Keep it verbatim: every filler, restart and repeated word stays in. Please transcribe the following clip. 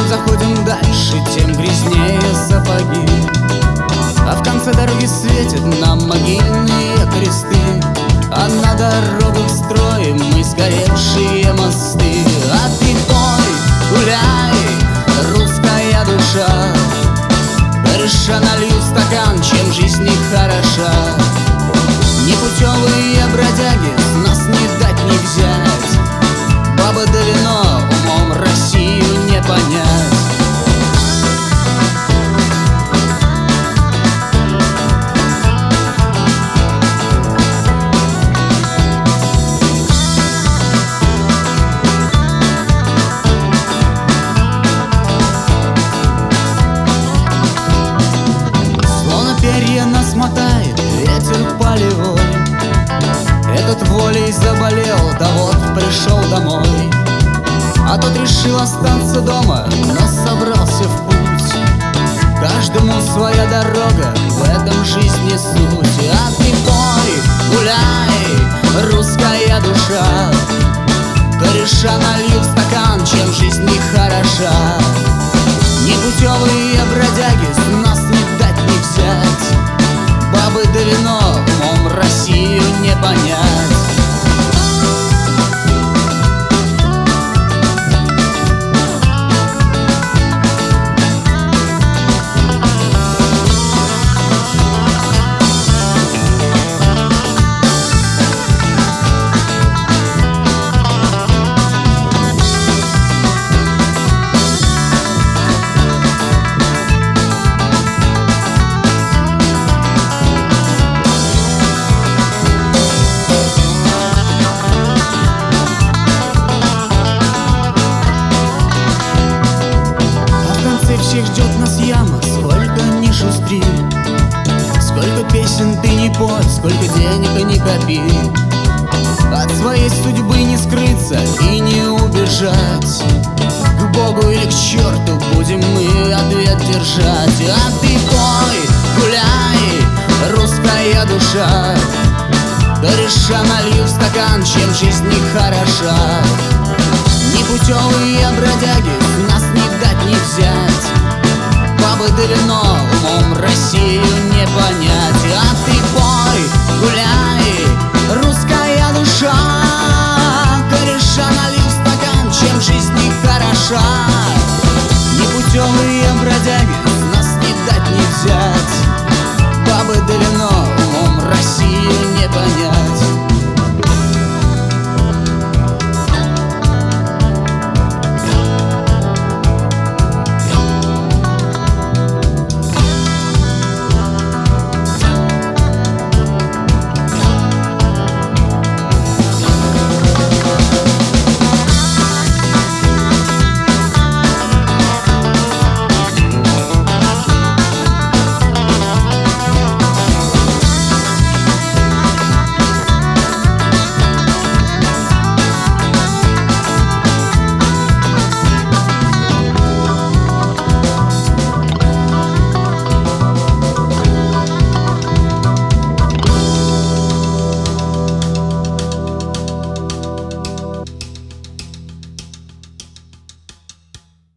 чем заходим дальше, тем грязнее сапоги. А в конце дороги светят нам могильные кресты, а на дорогах строим мы сгоревшие мосты. А ты пой, гуляй, русская душа, кореша налью стакан, чем жизнь не хороша. Непутевые бродяги, с нас не дать не взять, баба да вино, умом Россию не понять. Словно перья нас мотает ветер полевой, этот волей заболел, да вот пришел домой. А тот решил остаться дома, но собрался в путь. Каждому своя дорога, в этом жизни суть. А ты пой, гуляй, русская душа, кореша налью в стакан, чем жизнь не хороша. Непутевые бродяги, с нас не дать не взять, бабы да вино, умом Россию не понять. Всех ждет нас яма, сколько ни шустри, сколько песен ты не пой, сколько денег не копи. От своей судьбы не скрыться и не убежать, к Богу или к черту будем мы ответ держать. А ты пой, гуляй, русская душа, кореша налью в стакан, чем жизнь не хороша. Непутевые бродяги, нас не дать не взять, бабы да вино, умом Россию не понять. А ты пой, гуляй, русская душа, кореша налью в стакан, чем жизнь не хороша. Непутевые бродяги, нас не дать не взять, бабы да вино, умом Россию не понять.